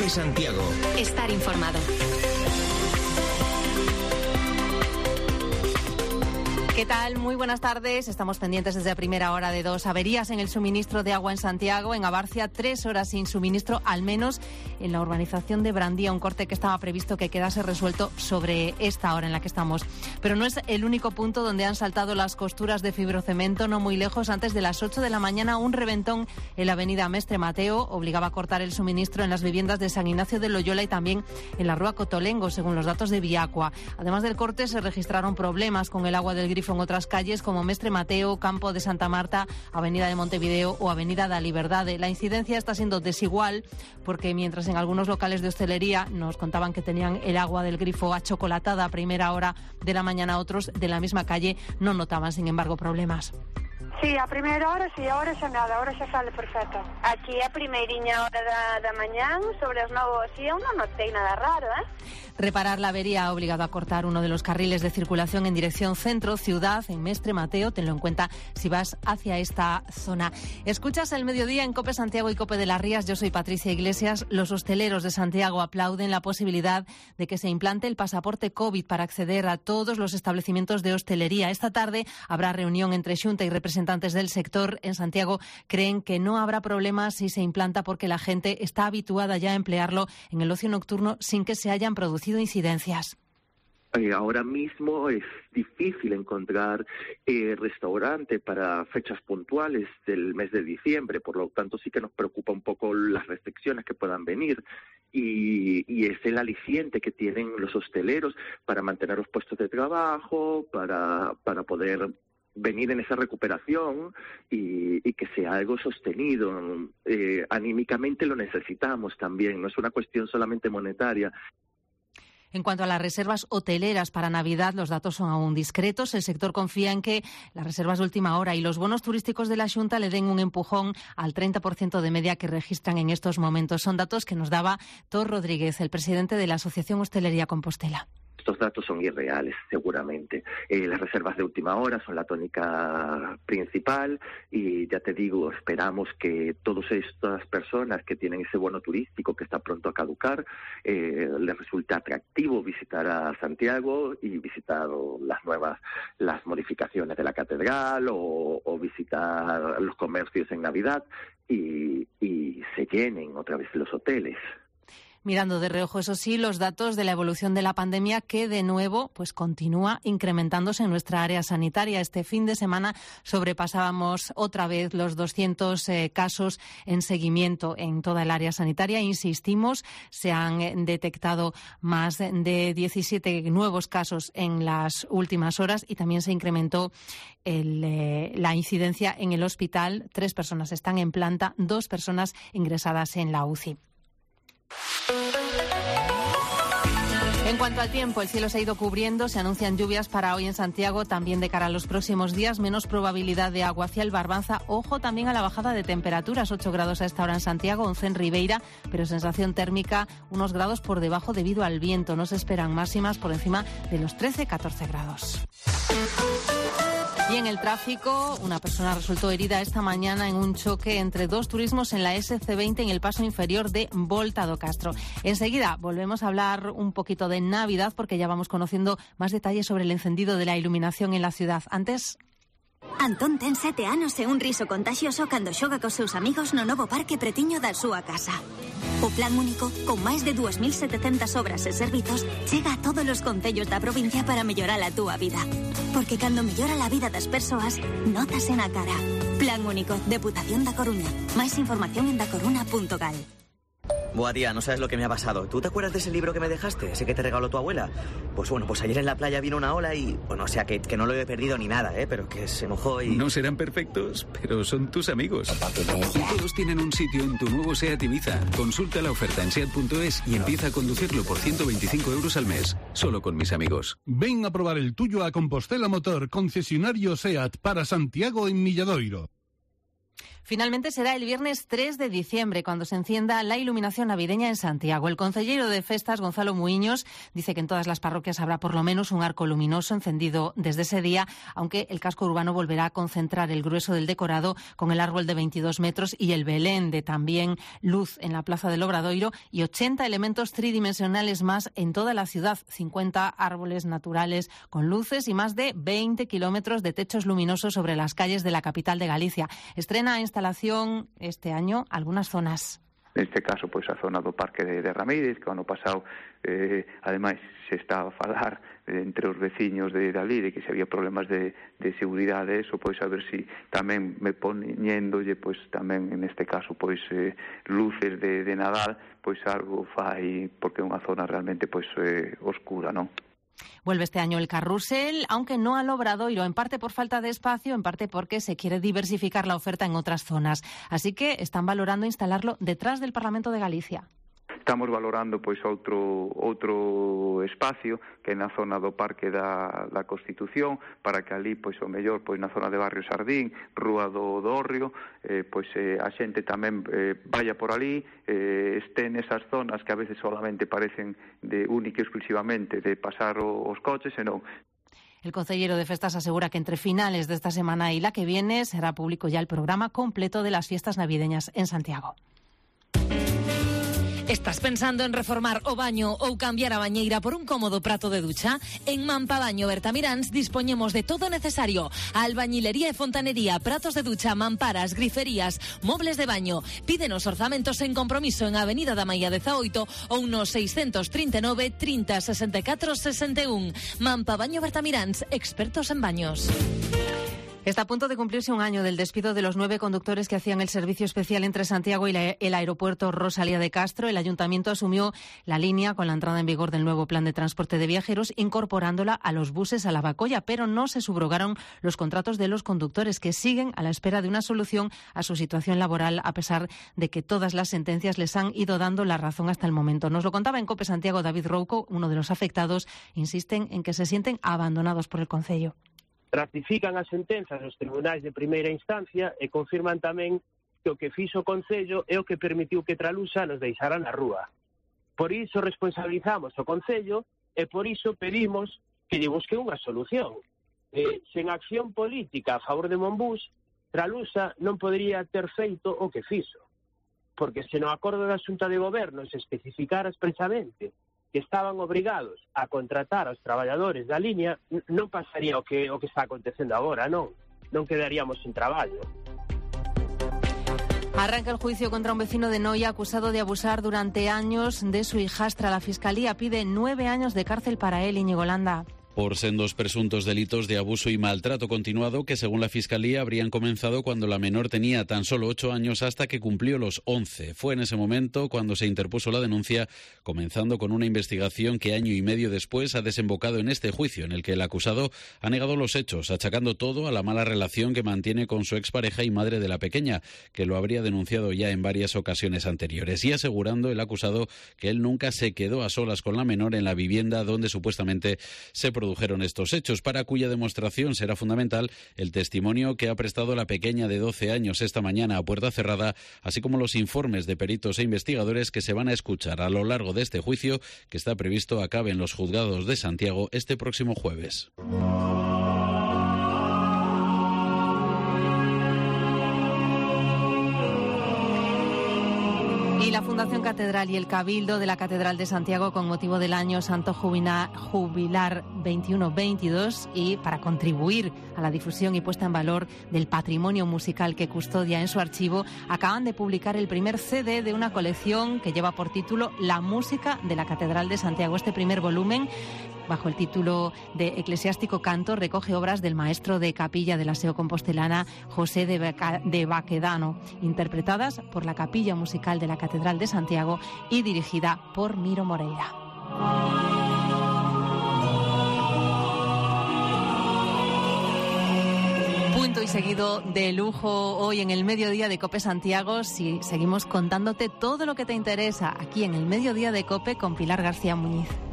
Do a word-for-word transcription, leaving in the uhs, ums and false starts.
COPE Santiago. Estar informado. ¿Qué tal? Muy buenas tardes. Estamos pendientes desde a primera hora de dos averías en el suministro de agua en Santiago. En Abarcia, tres horas sin suministro, al menos en la urbanización de Brandía, un corte que estaba previsto que quedase resuelto sobre esta hora en la que estamos. Pero no es el único punto donde han saltado las costuras de fibrocemento. No muy lejos, antes de las ocho de la mañana, un reventón en la avenida Mestre Mateo obligaba a cortar el suministro en las viviendas de San Ignacio de Loyola y también en la Rúa Cotolengo, según los datos de Viacua. Además del corte, se registraron problemas con el agua del grifo en otras calles como Mestre Mateo, Campo de Santa Marta, Avenida de Montevideo o Avenida da Liberdade. La incidencia está siendo desigual porque mientras en algunos locales de hostelería nos contaban que tenían el agua del grifo achocolatada a primera hora de la mañana, otros de la misma calle no notaban, sin embargo, problemas. Sí, a primeira hora, sí, ahora xa nada, ahora xa sale perfecto. Aquí a primeiriña hora da, da mañán, sobre as nove así, eu non notei nada raro, eh? Reparar la avería ha obligado a cortar uno de los carriles de circulación en dirección centro-ciudad, en Mestre Mateo. Tenlo en cuenta si vas hacia esta zona. Escuchas el mediodía en COPE Santiago y COPE de las Rías. Yo soy Patricia Iglesias. Los hosteleros de Santiago aplauden la posibilidad de que se implante el pasaporte COVID para acceder a todos los establecimientos de hostelería. Esta tarde habrá reunión entre Xunta y representantes del sector. En Santiago creen que no habrá problemas si se implanta porque la gente está habituada ya a emplearlo en el ocio nocturno sin que se hayan producido incidencias. Eh, ahora mismo es difícil encontrar eh, restaurante para fechas puntuales del mes de diciembre, por lo tanto sí que nos preocupa un poco las restricciones que puedan venir y, y es el aliciente que tienen los hosteleros para mantener los puestos de trabajo, para, para poder venir en esa recuperación y, y que sea algo sostenido. Eh, anímicamente lo necesitamos también, no es una cuestión solamente monetaria. En cuanto a las reservas hoteleras para Navidad, los datos son aún discretos. El sector confía en que las reservas de última hora y los bonos turísticos de la Xunta le den un empujón al treinta por ciento de media que registran en estos momentos. Son datos que nos daba Tor Rodríguez, el presidente de la Asociación Hostelería Compostela. Estos datos son irreales, seguramente. Eh, las reservas de última hora son la tónica principal y ya te digo, esperamos que todas estas personas que tienen ese bono turístico que está pronto a caducar, eh, les resulte atractivo visitar a Santiago y visitar las nuevas, las modificaciones de la catedral o, o visitar los comercios en Navidad y, y se llenen otra vez los hoteles. Mirando de reojo, eso sí, los datos de la evolución de la pandemia que, de nuevo, pues continúa incrementándose en nuestra área sanitaria. Este fin de semana sobrepasábamos otra vez los doscientos eh, casos en seguimiento en toda el área sanitaria. Insistimos, se han detectado más de diecisiete nuevos casos en las últimas horas y también se incrementó el, eh, la incidencia en el hospital. Tres personas están en planta, dos personas ingresadas en la U C I. En cuanto al tiempo, el cielo se ha ido cubriendo, se anuncian lluvias para hoy en Santiago, también de cara a los próximos días, menos probabilidad de agua hacia el Barbanza. Ojo también a la bajada de temperaturas, ocho grados a esta hora en Santiago, once en Ribeira, pero sensación térmica unos grados por debajo debido al viento. No se esperan máximas por encima de los trece a catorce grados. Y en el tráfico, una persona resultó herida esta mañana en un choque entre dos turismos en la ese ce veinte en el paso inferior de Volta do Castro. Enseguida volvemos a hablar un poquito de Navidad porque ya vamos conociendo más detalles sobre el encendido de la iluminación en la ciudad. Antes... Antón ten sete anos e un riso contagioso cando xoga cos seus amigos no novo parque pretiño da súa casa. O Plan Único, con máis de dúas mil setecentas obras e servizos, chega a todos os concellos da provincia para mellorar a túa vida. Porque cando mellora a vida das persoas, nótase na cara. Plan Único, Deputación da Coruña. Máis información en dacoruna punto gal. Buah, tía, no sabes lo que me ha pasado. ¿Tú te acuerdas de ese libro que me dejaste? Ese que te regaló tu abuela. Pues bueno, pues ayer en la playa vino una ola y... Bueno, o sea, que, que no lo he perdido ni nada, ¿eh? Pero que se mojó y... No serán perfectos, pero son tus amigos. Y todos tienen un sitio en tu nuevo SEAT Ibiza. Consulta la oferta en seat punto es y empieza a conducirlo por ciento veinticinco euros al mes. Solo con mis amigos. Ven a probar el tuyo a Compostela Motor, concesionario SEAT para Santiago en Milladoiro. Finalmente será el viernes tres de diciembre cuando se encienda la iluminación navideña en Santiago. El concejero de Festas, Gonzalo Muiños, dice que en todas las parroquias habrá por lo menos un arco luminoso encendido desde ese día, aunque el casco urbano volverá a concentrar el grueso del decorado con el árbol de veintidós metros y el Belén de también luz en la Plaza del Obradoiro y ochenta elementos tridimensionales más en toda la ciudad, cincuenta árboles naturales con luces y más de veinte kilómetros de techos luminosos sobre las calles de la capital de Galicia. Estrena instalación este año algunas zonas. Neste caso, pois a zona do Parque de, de Ramírez, que o ano pasado, eh, ademais, se está a falar eh, entre os veciños de Dalí de que se había problemas de, de seguridade, eso, pois a ver si tamén me poñéndolle, pois tamén neste caso, pois eh, luces de, de Nadal, pois algo fai, porque é unha zona realmente pois eh, oscura, non? Vuelve este año el carrusel, aunque no al Obradoiro, en parte por falta de espacio, en parte porque se quiere diversificar la oferta en otras zonas. Así que están valorando instalarlo detrás del Parlamento de Galicia. Estamos valorando pois outro outro espacio que é na zona do Parque da, da Constitución, para que ali pois o mellor pois na zona de Barrio Sardín, Rúa do Dorrio, eh, pois eh, a xente tamén eh, vaya por ali, eh, este nesas zonas que a veces solamente parecen de única e exclusivamente de pasar o, os coches, senón. El concejero de Festas asegura que entre finales de esta semana y la que viene será público ya el programa completo de las fiestas navideñas en Santiago. Estás pensando en reformar o baño ou cambiar a bañeira por un cómodo prato de ducha? En Mampabaño Bertamiráns dispoñemos de todo necesario: albañilería e fontanería, pratos de ducha, mamparas, griferías, mobles de baño. Pídenos orzamentos sen compromiso en Avenida da Maía dezaoito ou no seiscentos trinta e nove, trinta, sesenta e catro, sesenta e un. Mampabaño Bertamiráns, expertos en baños. Está a punto de cumplirse un año del despido de los nueve conductores que hacían el servicio especial entre Santiago y la, el aeropuerto Rosalía de Castro. El ayuntamiento asumió la línea con la entrada en vigor del nuevo plan de transporte de viajeros, incorporándola a los buses a la Bacolla, pero no se subrogaron los contratos de los conductores, que siguen a la espera de una solución a su situación laboral, a pesar de que todas las sentencias les han ido dando la razón hasta el momento. Nos lo contaba en COPE Santiago David Rouco, uno de los afectados. Insisten en que se sienten abandonados por el Concello. Ratifican as sentenzas dos tribunais de primeira instancia e confirman tamén que o que fixo o Concello é o que permitiu que Tralusa nos deixara na rúa. Por iso responsabilizamos o Concello e por iso pedimos que lle busque unha solución. Eh, sen acción política a favor de Monbús, Tralusa non podería ter feito o que fixo. Porque se no acordo da Xunta de Goberno se especificara expresamente que estaban obrigados a contratar aos traballadores da liña, non pasaría o que o que está acontecendo agora, non? Non quedaríamos sin traballo. Arranca el juicio contra un vecino de Noia acusado de abusar durante años de su hijastra. La Fiscalía pide nueve años de cárcel para él, Íñigo Landa. Por sendos presuntos delitos de abuso y maltrato continuado que, según la Fiscalía, habrían comenzado cuando la menor tenía tan solo ocho años hasta que cumplió los once. Fue en ese momento cuando se interpuso la denuncia, comenzando con una investigación que año y medio después ha desembocado en este juicio, en el que el acusado ha negado los hechos, achacando todo a la mala relación que mantiene con su expareja y madre de la pequeña, que lo habría denunciado ya en varias ocasiones anteriores, y asegurando el acusado que él nunca se quedó a solas con la menor en la vivienda donde supuestamente se produjo produjeron estos hechos, para cuya demostración será fundamental el testimonio que ha prestado la pequeña de doce años esta mañana a puerta cerrada, así como los informes de peritos e investigadores que se van a escuchar a lo largo de este juicio, que está previsto acabe en los juzgados de Santiago este próximo jueves. Y la Fundación Catedral y el Cabildo de la Catedral de Santiago, con motivo del año santo jubilar veintiuno veintidós y para contribuir a la difusión y puesta en valor del patrimonio musical que custodia en su archivo, acaban de publicar el primer C D de una colección que lleva por título La música de la Catedral de Santiago. Este primer volumen, bajo el título de Eclesiástico Canto, recoge obras del maestro de capilla de la S E O compostelana José de, Beca, de Baquedano, interpretadas por la Capilla Musical de la Catedral de Santiago y dirigida por Miro Moreira. Punto y seguido de lujo hoy en el Mediodía de COPE Santiago. Si seguimos contándote todo lo que te interesa aquí en el Mediodía de COPE con Pilar García Muñiz.